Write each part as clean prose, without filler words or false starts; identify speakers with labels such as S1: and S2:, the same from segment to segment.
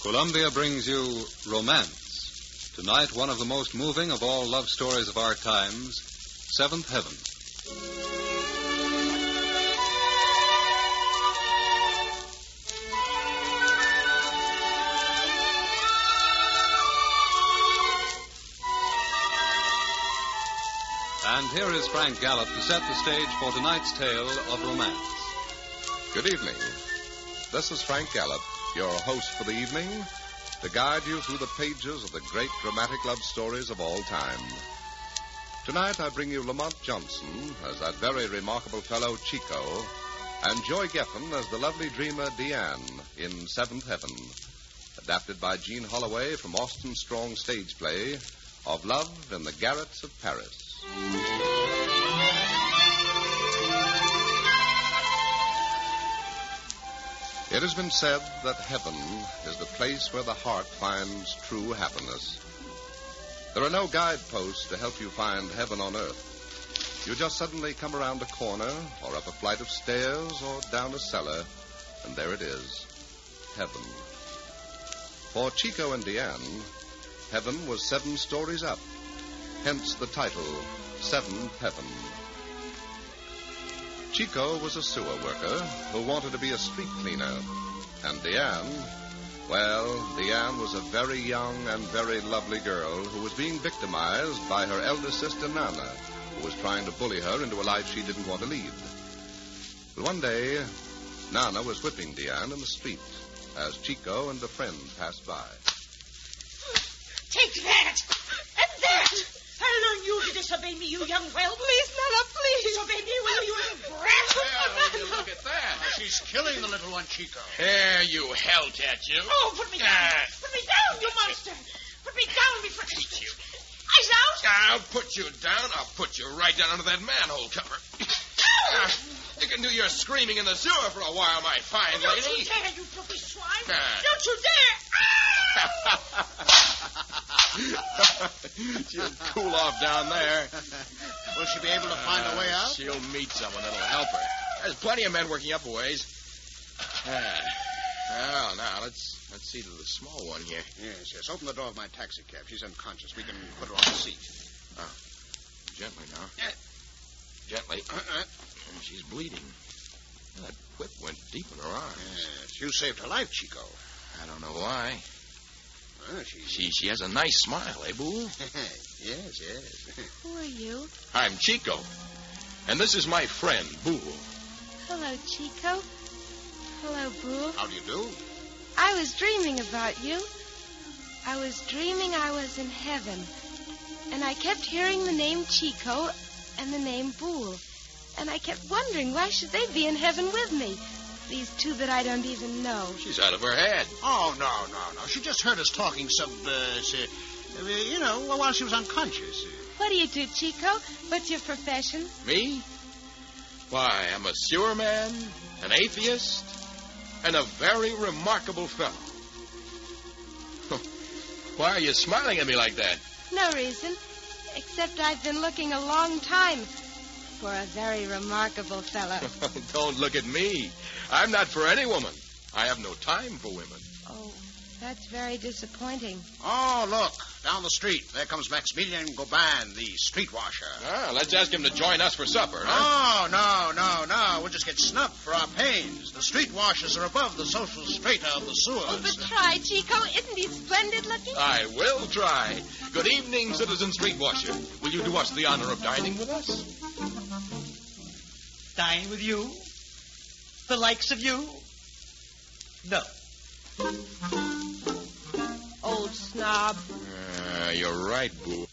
S1: Columbia brings you Romance. Tonight, one of the most moving of all love stories of our times, Seventh Heaven. And here is Frank Gallup to set the stage for tonight's tale of romance.
S2: Good evening. This is Frank Gallup, your host for the evening, to guide you through the pages of the great dramatic love stories of all time. Tonight I bring you Lamont Johnson as that very remarkable fellow Chico, and Joy Geffen as the lovely dreamer Deanne in Seventh Heaven, adapted by Jean Holloway from Austin Strong's stage play of Love in the Garrets of Paris. It has been said that heaven is the place where the heart finds true happiness. There are no guideposts to help you find heaven on earth. You just suddenly come around a corner, or up a flight of stairs, or down a cellar, and there it is, heaven. For Chico and Deanne, heaven was 7 stories up, hence the title, Seventh Heaven. Chico was a sewer worker who wanted to be a street cleaner. And Deanne was a very young and very lovely girl who was being victimized by her elder sister, Nana, who was trying to bully her into a life she didn't want to lead. But one day, Nana was whipping Deanne in the street as Chico and a friend passed by.
S3: Take that! And that! I'll learn you to disobey me, you young whelp. Please, Nana, please. Disobey me, will you, you brat?
S4: Well, would you look at that? She's killing the little one, Chico.
S5: There, you hellcat, you.
S3: Oh, put me down. Put me down, you monster. Put me down before...
S5: Hate you.
S3: Eyes out.
S5: I'll put you down. I'll put you right down under that manhole cover. You can do your screaming in the sewer for a while, my fine
S3: Don't
S5: lady.
S3: You dare, you filthy swine.
S5: Ah.
S3: Don't you dare.
S5: She'll cool off down there.
S4: Will she be able to find a way out?
S5: She'll meet someone that'll help her. There's plenty of men working up a ways. Well, now, let's see to the small one here.
S4: Yes. Open the door of my taxi cab. She's unconscious. We can put her on the seat.
S5: Oh, gently now. Gently. She's bleeding. That whip went deep in her arm.
S4: Yes, you saved her life, Chico.
S5: I don't know why.
S4: She
S5: She has a nice smile, eh, Boo?
S4: Yes.
S6: Who are you?
S5: I'm Chico. And this is my friend, Boo.
S6: Hello, Chico. Hello, Boo.
S4: How do you do?
S6: I was dreaming about you. I was dreaming I was in heaven. And I kept hearing the name Chico and the name Boole. And I kept wondering, why should they be in heaven with me? These two that I don't even know.
S5: She's out of her head.
S4: Oh, no. She just heard us talking while she was unconscious.
S6: What do you do, Chico? What's your profession?
S5: Me? Why, I'm a sewer man, an atheist, and a very remarkable fellow. Why are you smiling at me like that?
S6: No reason, except I've been looking a long time for a very remarkable fellow.
S5: Don't look at me. I'm not for any woman. I have no time for women.
S6: Oh, that's very disappointing.
S4: Oh, look, down the street. There comes Maximilian Goban, the street washer.
S5: Let's ask him to join us for supper, huh?
S4: Oh, no. We'll just get snubbed for our pains. The street washers are above the social strata of the sewers.
S6: Oh, but try, Chico. Isn't he splendid looking?
S5: I will try. Good evening, Citizen Street Washer. Will you do us the honor of dining with us?
S7: Dine with you? The likes of you? No.
S6: Old snob.
S5: You're right, Boo.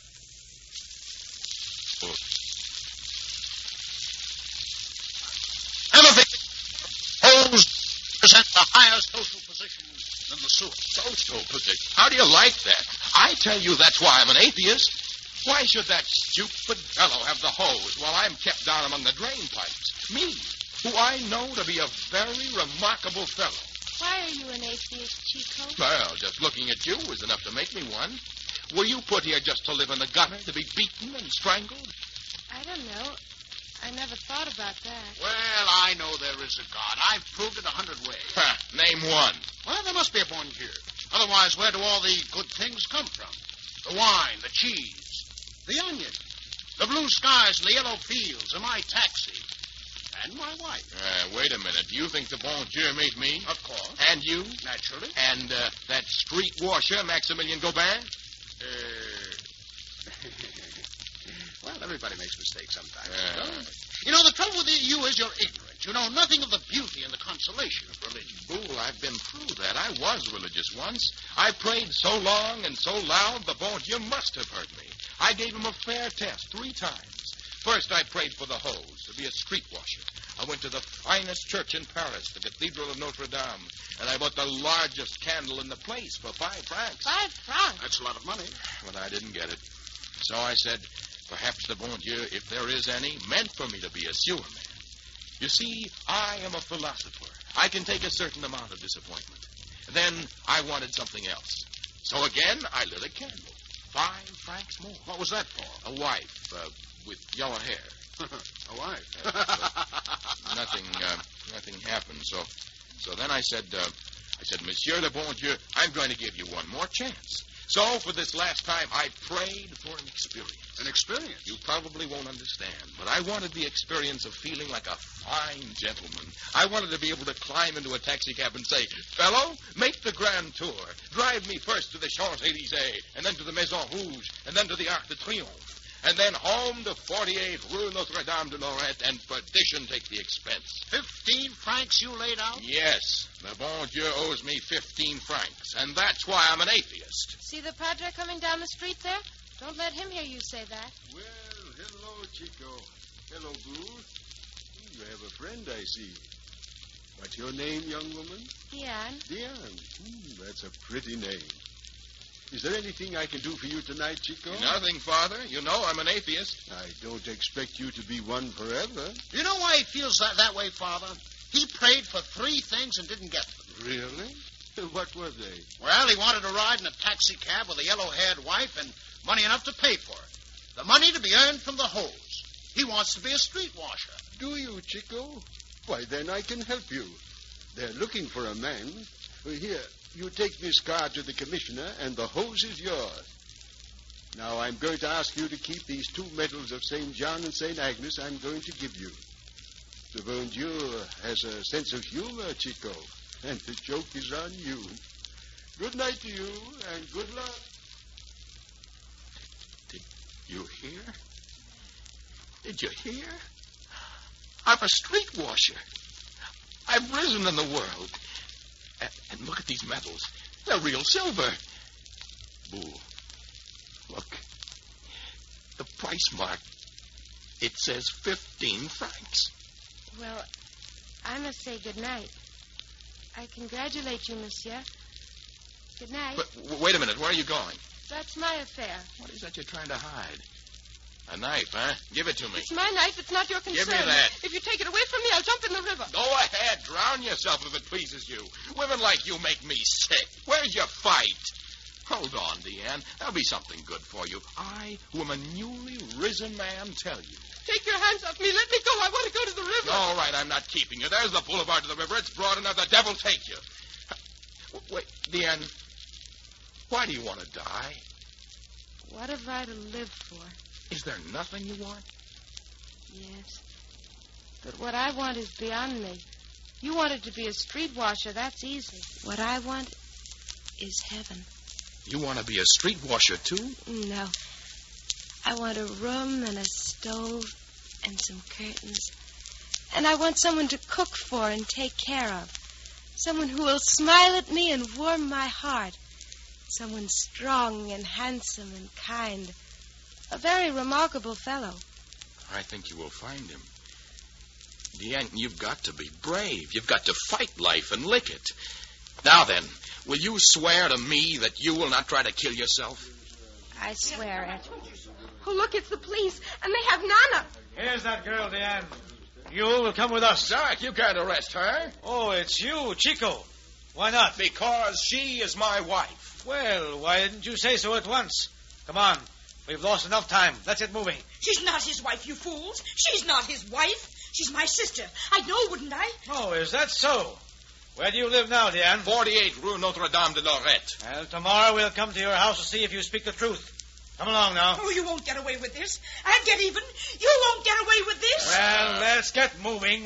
S4: Hoes present the higher social position than the sewer.
S5: Social position? How do you like that? I tell you that's why I'm an atheist. Why should that stupid fellow have the hose while I'm kept down among the drain pipes? Me, who I know to be a very remarkable fellow.
S6: Why are you an atheist, Chico?
S5: Well, just looking at you is enough to make me one. Were you put here just to live in the gutter, to be beaten and strangled?
S6: I don't know. I never thought about that.
S4: Well, I know there is a God. I've proved it 100 ways.
S5: Name one.
S4: Well, there must be a bon Dieu. Otherwise, where do all the good things come from? The wine, the cheese, the onion, the blue skies and the yellow fields, and my taxi. And my wife.
S5: Wait a minute. You think the bon Dieu made me?
S4: Of course.
S5: And you?
S4: Naturally.
S5: And that street washer, Maximilian Gobin?
S4: Well, everybody makes mistakes sometimes. You know, the trouble with you is you're ignorant. You know nothing of the beauty and the consolation of religion.
S5: Fool, I've been through that. I was religious once. I prayed so long and so loud, the bon Dieu must have heard me. I gave him a fair test 3 times. First, I prayed for the hose, to be a street washer. I went to the finest church in Paris, the Cathedral of Notre Dame, and I bought the largest candle in the place for 5 francs.
S6: 5 francs?
S4: That's a lot of money.
S5: But I didn't get it. So I said, perhaps the bon Dieu, if there is any, meant for me to be a sewer man. You see, I am a philosopher. I can take a certain amount of disappointment. Then I wanted something else. So again, I lit a candle. 5 francs more.
S4: What was that for?
S5: A wife with yellow hair.
S4: A wife.
S5: Nothing happened. So then I said, Monsieur le Bon Dieu, I'm going to give you one more chance. So for this last time, I prayed for an experience.
S4: An experience?
S5: You probably won't understand, but I wanted the experience of feeling like a fine gentleman. I wanted to be able to climb into a taxicab and say, fellow, make the grand tour. Drive me first to the Champs-Élysées, and then to the Maison Rouge, and then to the Arc de Triomphe. And then home to 48 Rue Notre-Dame-de-Lorette, and perdition take the expense.
S4: 15 francs you laid out?
S5: Yes. The bon Dieu owes me 15 francs, and that's why I'm an atheist.
S6: See the padre coming down the street there? Don't let him hear you say that.
S8: Well, hello, Chico. Hello, Boo. You have a friend, I see. What's your name, young woman?
S6: Diane.
S8: Diane. That's a pretty name. Is there anything I can do for you tonight, Chico?
S5: Nothing, Father. You know I'm an atheist.
S8: I don't expect you to be one forever.
S4: You know why he feels that way, Father? He prayed for 3 things and didn't get them.
S8: Really? What were they?
S4: Well, he wanted to ride in a taxi cab with a yellow-haired wife and money enough to pay for it. The money to be earned from the hose. He wants to be a street washer.
S8: Do you, Chico? Why, then I can help you. They're looking for a man. Here, you take this card to the commissioner, and the hose is yours. Now, I'm going to ask you to keep these 2 medals of St. John and St. Agnes I'm going to give you. The bon Dieu has a sense of humor, Chico, and the joke is on you. Good night to you, and good luck.
S5: Did you hear? Did you hear? I'm a street washer. I've risen in the world. And look at these medals. They're real silver. Boo, look. The price mark. It says 15 francs.
S6: Well, I must say good night. I congratulate you, monsieur. Good night.
S5: Wait a minute. Where are you going?
S6: That's my affair.
S5: What is that you're trying to hide? A knife, huh? Give it to me.
S6: It's my knife. It's not your concern.
S5: Give me that.
S6: If you take it away from me, I'll jump in the river.
S5: Go ahead. Drown yourself if it pleases you. Women like you make me sick. Where's your fight? Hold on, Deanne. There'll be something good for you. I, who am a newly risen man, tell you.
S6: Take your hands off me. Let me go. I want to go to the river.
S5: All right, I'm not keeping you. There's the boulevard to the river. It's broad enough. The devil take you. Wait, Deanne, why do you want to die?
S6: What have I to live for?
S5: Is there nothing you want?
S6: Yes. But what I want is beyond me. You wanted to be a street washer. That's easy. What I want is heaven.
S5: You want to be a street washer, too?
S6: No. I want a room and a stove and some curtains. And I want someone to cook for and take care of. Someone who will smile at me and warm my heart. Someone strong and handsome and kind. A very remarkable fellow.
S5: I think you will find him. Deanne, you've got to be brave. You've got to fight life and lick it. Now then, will you swear to me that you will not try to kill yourself?
S6: I swear it. Oh, look, it's the police, and they have Nana.
S9: Here's that girl, Diane. You will come with us.
S5: Zark, you can't arrest her.
S9: Oh, it's you, Chico. Why not?
S5: Because she is my wife.
S9: Well, why didn't you say so at once? Come on. We've lost enough time. Let's get moving.
S3: She's not his wife, you fools. She's not his wife. She's my sister. I'd know, wouldn't I?
S9: Oh, is that so? Where do you live now, Diane?
S5: 48 Rue Notre-Dame de Lorette.
S9: Well, tomorrow we'll come to your house to see if you speak the truth. Come along now.
S3: Oh, you won't get away with this. I'll get even. You won't get away with this.
S9: Well, let's get moving.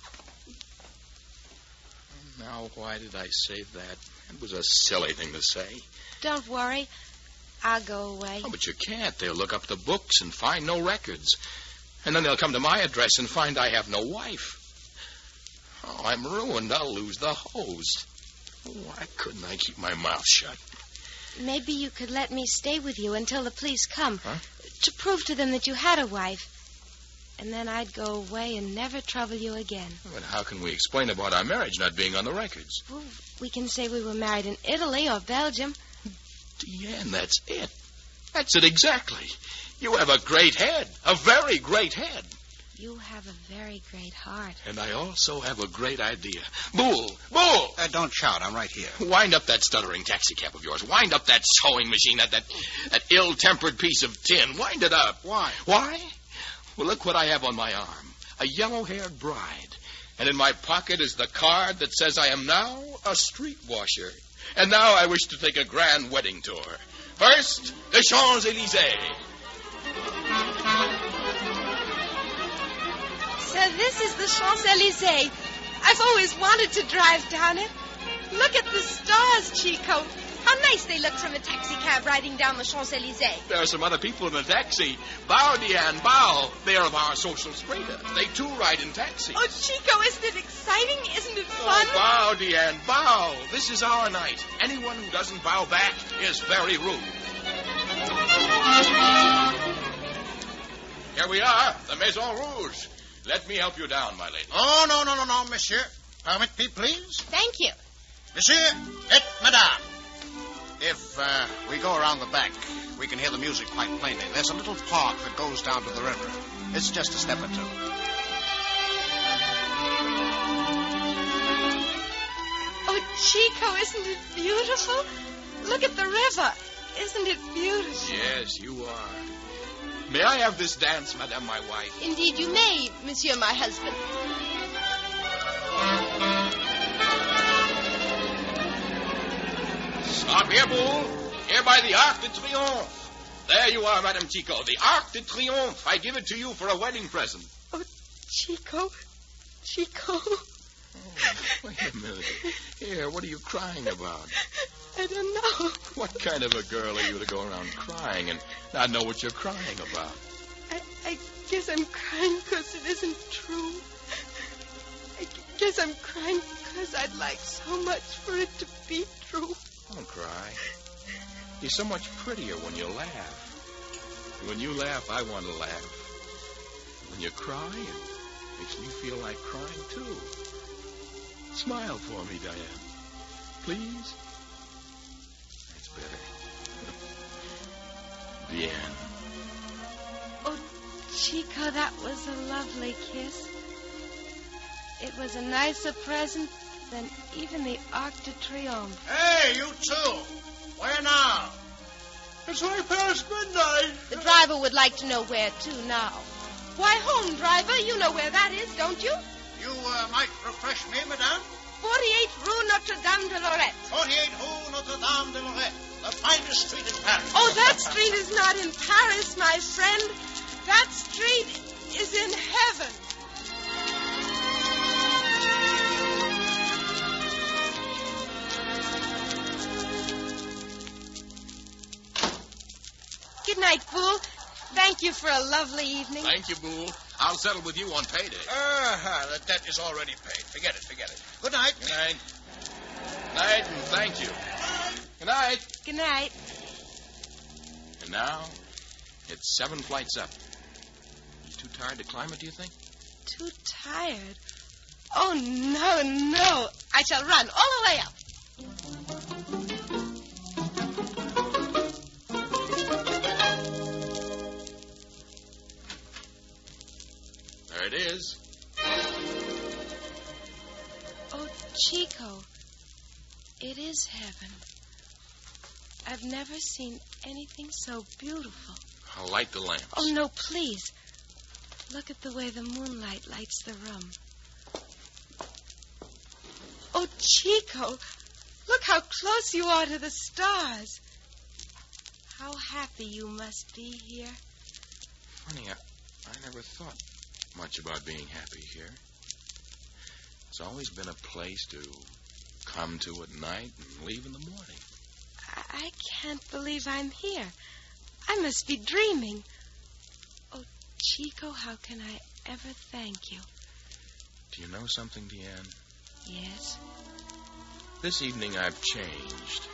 S5: Now, why did I say that? It was a silly thing to say.
S6: Don't worry. I'll go away.
S5: Oh, but you can't. They'll look up the books and find no records. And then they'll come to my address and find I have no wife. Oh, I'm ruined. I'll lose the hose. Why couldn't I keep my mouth shut?
S6: Maybe you could let me stay with you until the police come.
S5: Huh?
S6: To prove to them that you had a wife. And then I'd go away and never trouble you again.
S5: But how can we explain about our marriage not being on the records?
S6: Well, we can say we were married in Italy or Belgium.
S5: Deanne, that's it. That's it exactly. You have a great head. A very great head.
S6: You have a very great heart.
S5: And I also have a great idea. Bull! Bull!
S4: Don't shout. I'm right here.
S5: Wind up that stuttering taxicab of yours. Wind up that sewing machine, that ill-tempered piece of tin. Wind it up.
S4: Why?
S5: Why? Well, look what I have on my arm. A yellow-haired bride. And in my pocket is the card that says I am now a street washer. And now I wish to take a grand wedding tour. First, the Champs-Élysées.
S6: So this is the Champs-Élysées. I've always wanted to drive down it. Look at the stars, Chico. How nice they look from a taxicab riding down the Champs-Élysées.
S5: There are some other people in the taxi. Bow, Diane, bow. They are of our social strata. They, too, ride in taxis.
S6: Oh, Chico, isn't it exciting? Isn't it fun?
S5: Oh, bow, Diane, bow. This is our night. Anyone who doesn't bow back is very rude. Here we are, the Maison Rouge. Let me help you down, my lady.
S4: Oh, no, monsieur. Permit me, please.
S6: Thank you.
S4: Monsieur et madame. If we go around the back, we can hear the music quite plainly. There's a little park that goes down to the river. It's just a step or two.
S6: Oh, Chico, isn't it beautiful? Look at the river. Isn't it beautiful?
S5: Yes, you are. May I have this dance, madame, my wife?
S6: Indeed you may, monsieur, my husband.
S5: Stop here, Bull. Here by the Arc de Triomphe. There you are, Madame Chico. The Arc de Triomphe. I give it to you for a wedding present.
S6: Oh, Chico.
S5: Oh, wait a minute. Here, what are you crying about?
S6: I don't know.
S5: What kind of a girl are you to go around crying and not know what you're crying about?
S6: I guess I'm crying because it isn't true. I guess I'm crying because I'd like so much for it to be true.
S5: Don't cry. You're so much prettier when you laugh. And when you laugh, I want to laugh. When you cry, it makes me feel like crying, too. Smile for me, Diane. Please? That's better. Diane.
S6: Oh, Chico, that was a lovely kiss. It was a nicer present than even the Arc de Triomphe.
S4: Hey, you two. Where now?
S8: It's way past midnight.
S6: The driver would like to know where to now. Why, home, driver. You know where that is, don't you?
S4: You might refresh me, madame.
S6: 48 Rue Notre-Dame de Lorette.
S4: 48 Rue Notre-Dame de Lorette, the finest street in Paris.
S6: Oh, that street is not in Paris, my friend. That street is in heaven. Good night, Bull. Thank you for a lovely evening.
S5: Thank you, Bull. I'll settle with you on payday.
S4: The debt is already paid. Forget it. Good night.
S5: Good night. Night, and thank you. Good night.
S6: Good night.
S5: And now, it's 7 flights up. You too tired to climb it, do you think?
S6: Too tired? Oh, no. I shall run all the way up.
S5: There it is.
S6: Oh, Chico, it is heaven. I've never seen anything so beautiful.
S5: I'll light the lamps.
S6: Oh, no, please. Look at the way the moonlight lights the room. Oh, Chico, look how close you are to the stars. How happy you must be here.
S5: Funny, I never thought much about being happy here. It's always been a place to come to at night and leave in the morning.
S6: I can't believe I'm here. I must be dreaming. Oh, Chico, how can I ever thank you?
S5: Do you know something, Deanne?
S6: Yes?
S5: This evening I've changed.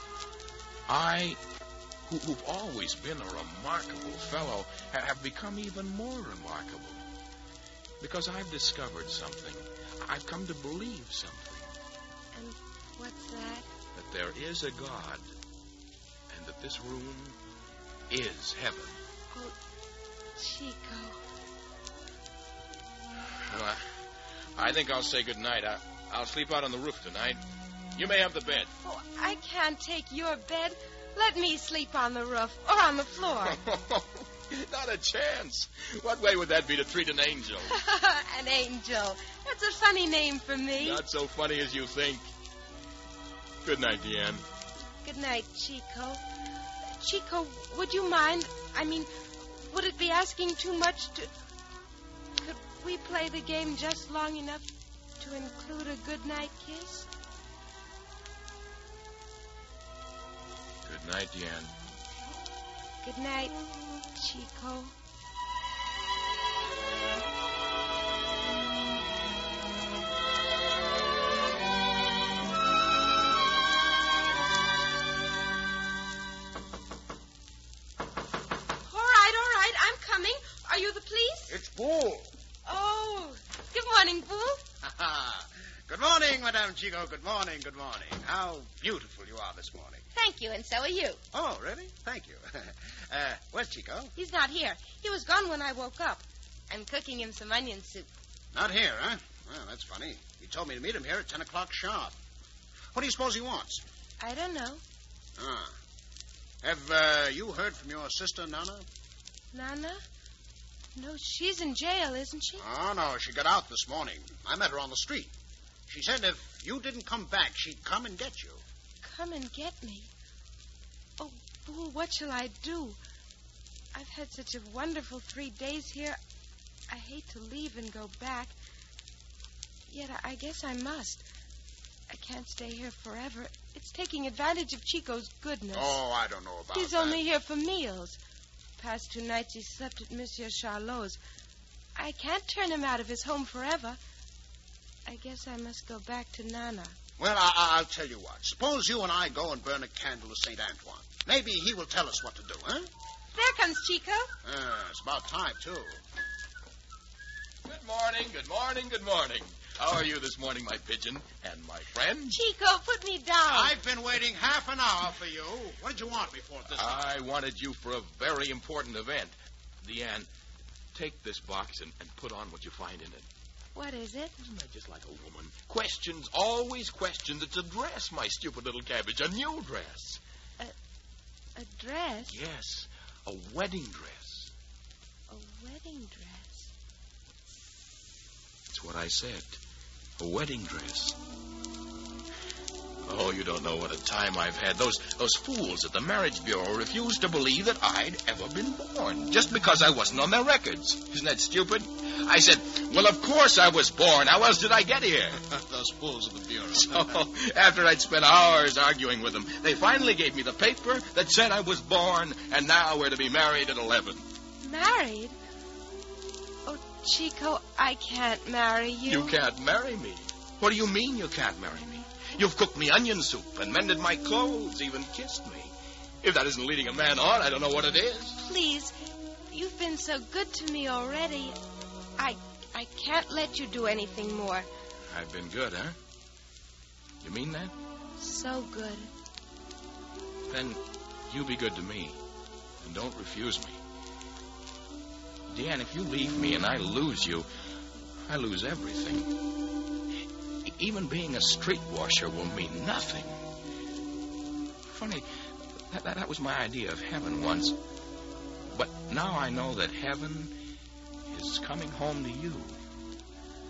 S5: Who've always been a remarkable fellow, have become even more remarkable. Because I've discovered something. I've come to believe something.
S6: And what's that?
S5: That there is a God, and that this room is heaven.
S6: Oh, Chico.
S5: Well, I think I'll say good night. I'll sleep out on the roof tonight. You may have the bed.
S6: Oh, I can't take your bed. Let me sleep on the roof or on the floor.
S5: Not a chance. What way would that be to treat an angel?
S6: An angel. That's a funny name for me.
S5: Not so funny as you think. Good night, Deanne.
S6: Good night, Chico. Chico, would you mind? I mean, would it be asking too much to... Could we play the game just long enough to include a goodnight kiss?
S5: Good night, Deanne.
S6: Good night, Chico. All right, I'm coming. Are you the police?
S4: It's Bull.
S6: Oh, good morning, Bull.
S4: Good morning, Madame Chico. Good morning, good morning. How beautiful you are this morning.
S6: Thank you, and so are you.
S4: Oh, really? Thank you. Where's Chico?
S6: He's not here. He was gone when I woke up. I'm cooking him some onion soup.
S4: Not here, huh? Well, that's funny. He told me to meet him here at 10 o'clock sharp. What do you suppose he wants?
S6: I don't know.
S4: Ah. Have you heard from your sister, Nana?
S6: Nana? No, she's in jail, isn't she?
S4: Oh, no. She got out this morning. I met her on the street. She said if you didn't come back, she'd come and get you.
S6: Come and get me. Oh, Bull, what shall I do? I've had such a wonderful 3 days here. I hate to leave and go back. Yet I guess I must. I can't stay here forever. It's taking advantage of Chico's goodness.
S4: Oh, I don't know about
S6: He's
S4: that.
S6: only here for meals. Past 2 nights he slept at Monsieur Charlot's. I can't turn him out of his home forever. I guess I must go back to Nana.
S4: Well, I'll tell you what. Suppose you and I go and burn a candle to St. Antoine. Maybe he will tell us what to do, huh?
S6: There comes Chico.
S4: It's about time, too.
S5: Good morning, good morning, good morning. How are you this morning, my pigeon and my friend?
S6: Chico, put me down.
S4: I've been waiting half an hour for you. What did you want me for this time?
S5: I wanted you for a very important event. Deanne, take this box and put on what you find in it.
S6: What is it?
S5: Isn't that just like a woman? Questions, always questions. It's a dress, my stupid little cabbage. A new dress.
S6: A dress?
S5: Yes, a wedding dress.
S6: A wedding dress?
S5: That's what I said. A wedding dress. Oh, you don't know what a time I've had. Those fools at the Marriage Bureau refused to believe that I'd ever been born, just because I wasn't on their records. Isn't that stupid? I said, well, of course I was born. How else did I get here?
S4: Those fools of the Bureau.
S5: So, after I'd spent hours arguing with them, they finally gave me the paper that said I was born, and now we're to be married at 11.
S6: Married? Oh, Chico, I can't marry you.
S5: You can't marry me. What do you mean you can't marry me? You've cooked me onion soup and mended my clothes, even kissed me. If that isn't leading a man on, I don't know what it is.
S6: Please, you've been so good to me already. I can't let you do anything more.
S5: I've been good, huh? You mean that?
S6: So good.
S5: Then you be good to me, and don't refuse me. Deanne, if you leave me and I lose you, I lose everything. Even being a street washer will mean nothing. Funny, that was my idea of heaven once. But now I know that heaven is coming home to you.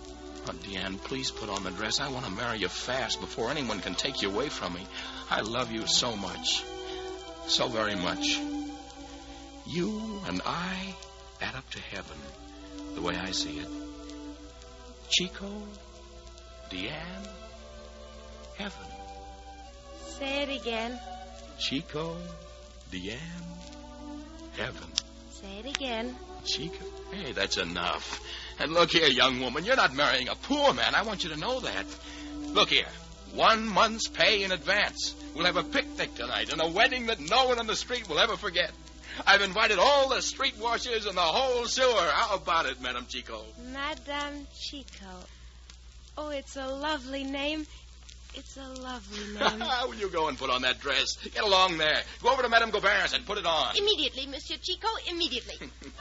S5: Oh, Deanne, please put on the dress. I want to marry you fast before anyone can take you away from me. I love you so much. So very much. You and I add up to heaven, the way I see it. Chico, Deanne, heaven.
S6: Say it again.
S5: Chico, Deanne, heaven.
S6: Say it again.
S5: Chico. Hey, that's enough. And look here, young woman, you're not marrying a poor man. I want you to know that. Look here. 1 month's pay in advance. We'll have a picnic tonight and a wedding that no one on the street will ever forget. I've invited all the street washers and the whole sewer. How about it, Madame Chico?
S6: Madame Chico. Oh, it's a lovely name. It's a lovely name.
S5: Will you go and put on that dress? Get along there. Go over to Madame Gobert's and put it on.
S3: Immediately, Monsieur Chico, immediately.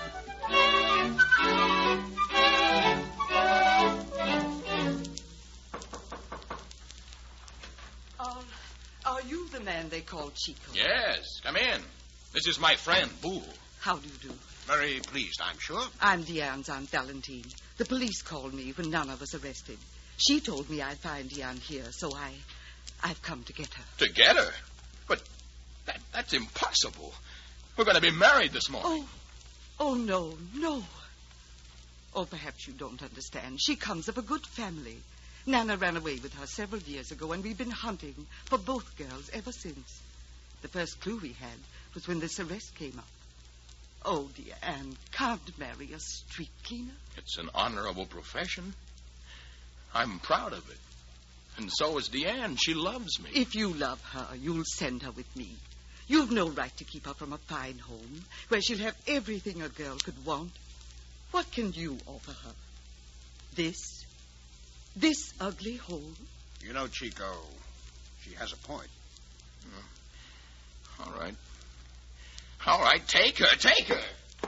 S10: Are you the man they call Chico?
S5: Yes, come in. This is my friend, Boole.
S10: How do you do?
S4: Very pleased, I'm sure.
S10: I'm Deanne's Aunt Valentine. The police called me when Nana was arrested. She told me I'd find Deanne here, so I've come to get her.
S5: To get her? But that's impossible. We're going to be married this morning.
S10: Oh, no. Oh, perhaps you don't understand. She comes of a good family. Nana ran away with her several years ago, and we've been hunting for both girls ever since. The first clue we had was when this arrest came up. Oh, dear Anne, can't marry a street cleaner.
S5: It's an honorable profession. I'm proud of it. And so is Deanne. She loves me.
S10: If you love her, you'll send her with me. You've no right to keep her from a fine home where she'll have everything a girl could want. What can you offer her? This ugly hole?
S4: You know, Chico, she has a point.
S5: All right. All right, take her.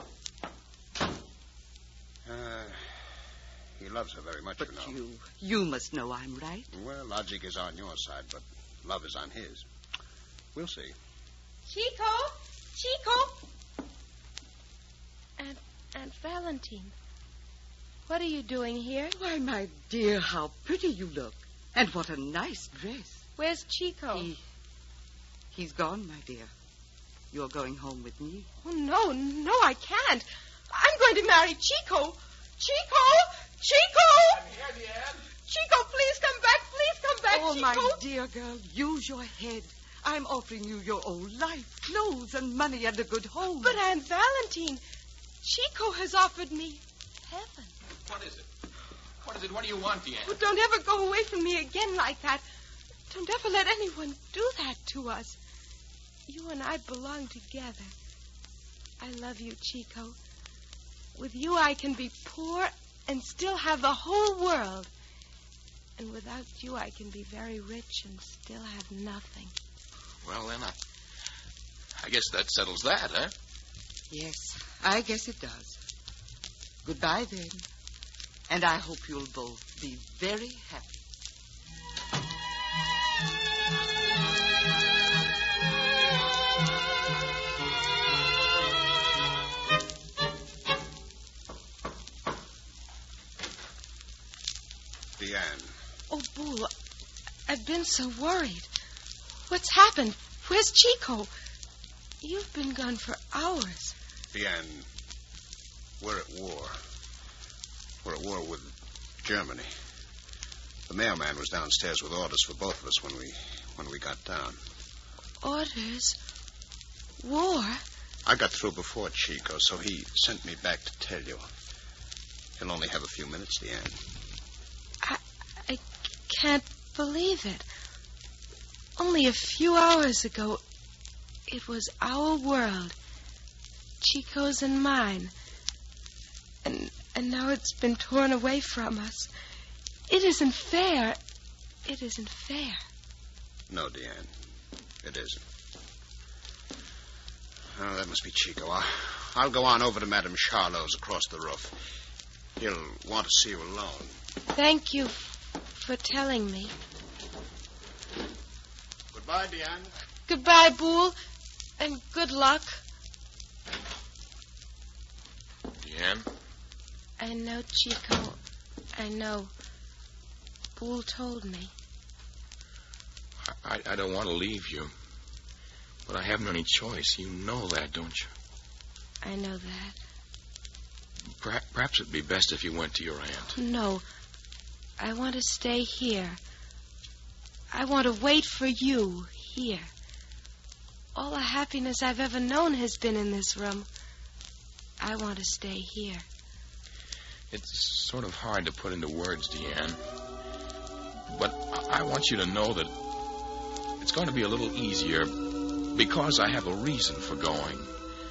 S4: He loves her very much,
S10: But
S4: you know.
S10: you must know I'm right.
S4: Well, logic is on your side, but love is on his. We'll see.
S3: Chico!
S6: Aunt Valentine. What are you doing here?
S10: Why, my dear, how pretty you look. And what a nice dress.
S6: Where's Chico?
S10: He's gone, my dear. You're going home with me.
S3: Oh, no, I can't. I'm going to marry Chico. Chico!
S5: I'm here, Deanne.
S3: Chico, please come back,
S10: Oh,
S3: Chico.
S10: my dear girl, use your head. I'm offering you your old life, clothes and money and a good home.
S3: But Aunt Valentine, Chico has offered me heaven.
S5: What is it? What do you want, Deanne?
S3: Oh, don't ever go away from me again like that. Don't ever let anyone do that to us. You and I belong together. I love you, Chico. With you, I can be poor and still have the whole world. And without you, I can be very rich and still have nothing.
S5: Well, then, I guess that settles that, huh?
S10: Yes, I guess it does. Goodbye, then. And I hope you'll both be very happy.
S4: Deanne.
S3: Oh, Boole, I've been so worried. What's happened? Where's Chico? You've been gone for hours.
S4: Deanne, we're at war. We're at war with Germany. The mailman was downstairs with orders for both of us when we got down.
S3: Orders? War?
S4: I got through before Chico, so he sent me back to tell you. He'll only have a few minutes, Deanne.
S3: I can't believe it. Only a few hours ago, it was our world. Chico's and mine. And now it's been torn away from us. It isn't fair. It isn't fair.
S4: No, Deanne. It isn't. Oh, that must be Chico. I'll go on over to Madame Charlot's across the roof. He'll want to see you alone.
S6: Thank you for telling me.
S4: Goodbye, Deanne.
S6: Goodbye, Boole, and good luck.
S5: Deanne?
S6: I know, Chico. I know. Boole told me.
S5: I don't want to leave you. But I haven't any choice. You know that, don't you?
S6: I know that.
S5: Perhaps it'd be best if you went to your aunt.
S6: No. I want to stay here. I want to wait for you here. All the happiness I've ever known has been in this room. I want to stay here.
S5: It's sort of hard to put into words, Deanne. But I want you to know that it's going to be a little easier because I have a reason for going.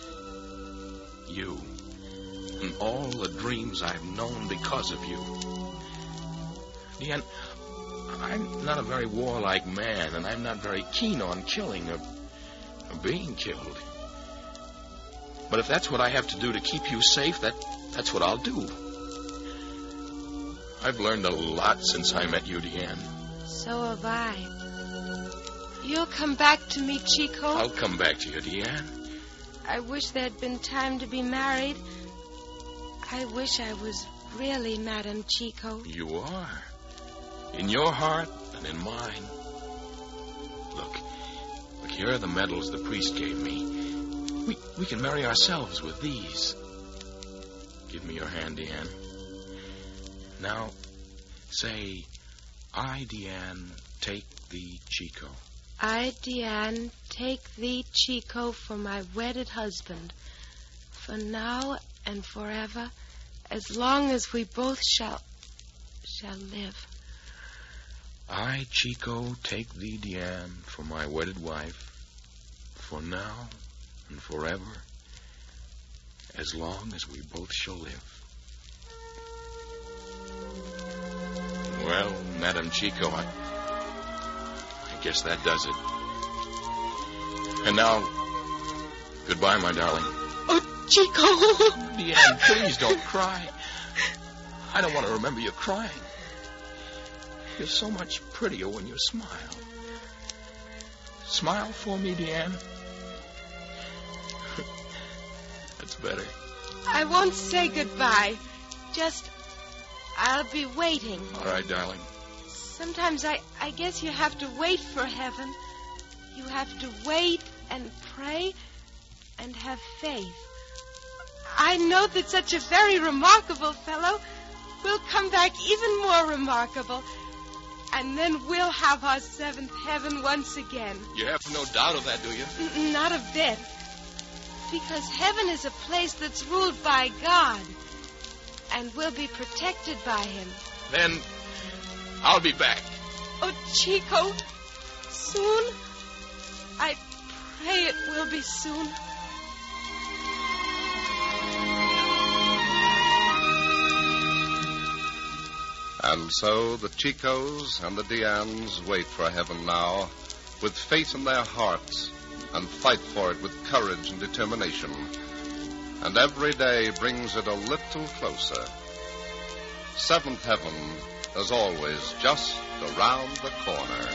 S5: You. And all the dreams I've known because of you. Deanne, I'm not a very warlike man, and I'm not very keen on killing or being killed. But if that's what I have to do to keep you safe, that's what I'll do. I've learned a lot since I met you, Deanne.
S6: So have I. You'll come back to me, Chico?
S5: I'll come back to you, Deanne.
S6: I wish there'd been time to be married. I wish I was really Madame Chico.
S5: You are. In your heart and in mine. Look, here are the medals the priest gave me. We can marry ourselves with these. Give me your hand, Deanne. Now, say, I, Deanne, take thee, Chico.
S6: I, Deanne, take thee, Chico, for my wedded husband, for now and forever, as long as we both shall live.
S5: I, Chico, take thee, Deanne, for my wedded wife, for now and forever, as long as we both shall live. Well, Madame Chico, I guess that does it. And now, goodbye, my darling.
S6: Oh, Chico!
S5: Deanne, please don't cry. I don't want to remember you crying. You're so much prettier when you smile. Smile for me, Deanne. That's better.
S6: I won't say goodbye. Just, I'll be waiting.
S5: All right, darling.
S6: Sometimes I guess you have to wait for heaven. You have to wait and pray and have faith. I know that such a very remarkable fellow will come back even more remarkable. And then we'll have our seventh heaven once again.
S5: You have no doubt of that, do you?
S6: Not a bit. Because heaven is a place that's ruled by God. And we'll be protected by him.
S5: Then I'll be back.
S6: Oh, Chico, soon? I pray it will be soon.
S2: And so the Chicos and the Deannes wait for heaven now, with faith in their hearts, and fight for it with courage and determination. And every day brings it a little closer. Seventh heaven is always just around the corner.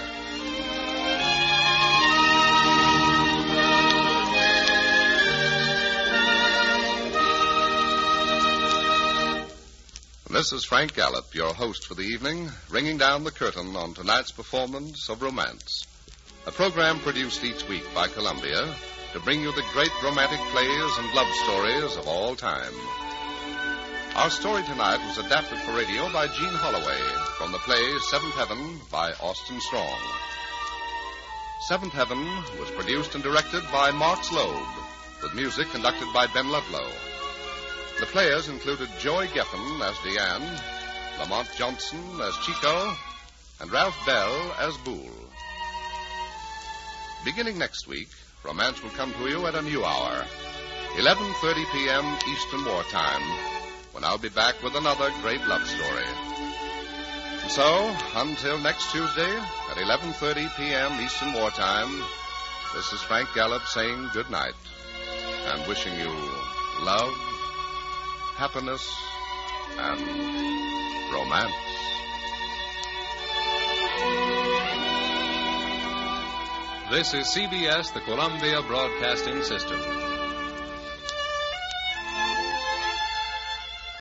S2: This is Frank Gallup, your host for the evening, ringing down the curtain on tonight's performance of Romance, a program produced each week by Columbia to bring you the great romantic plays and love stories of all time. Our story tonight was adapted for radio by Gene Holloway from the play Seventh Heaven by Austin Strong. Seventh Heaven was produced and directed by Mark Loeb, with music conducted by Ben Ludlow. The players included Joy Geffen as Deanne, Lamont Johnson as Chico, and Ralph Bell as Boole. Beginning next week, Romance will come to you at a new hour, 11:30 p.m. Eastern Wartime, when I'll be back with another great love story. And so, until next Tuesday at 11:30 p.m. Eastern Wartime, this is Frank Gallup saying good night and wishing you love, happiness, and romance.
S1: This is CBS, the Columbia Broadcasting System.